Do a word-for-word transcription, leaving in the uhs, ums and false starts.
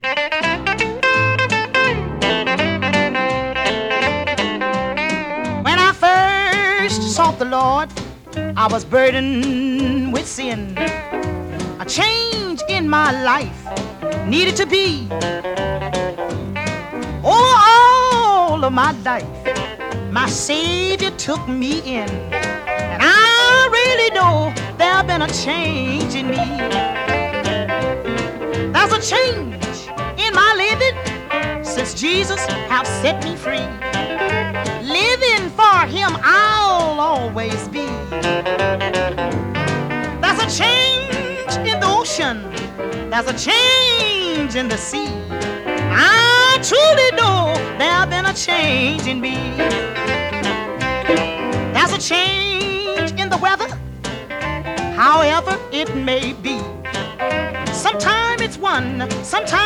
When I first sought the Lord, I was burdened with sin. A change in my life needed to be. Oh, all of my life, my Savior took me in. And I really know there's been a change in me. There's a change in my living since Jesus have set me free. Living for Him I'll always be. There's a change in the ocean. There's a change in the sea. I truly know there's been a change in me. There's a change in the weather, however it may be. Sometimes it's one, sometimes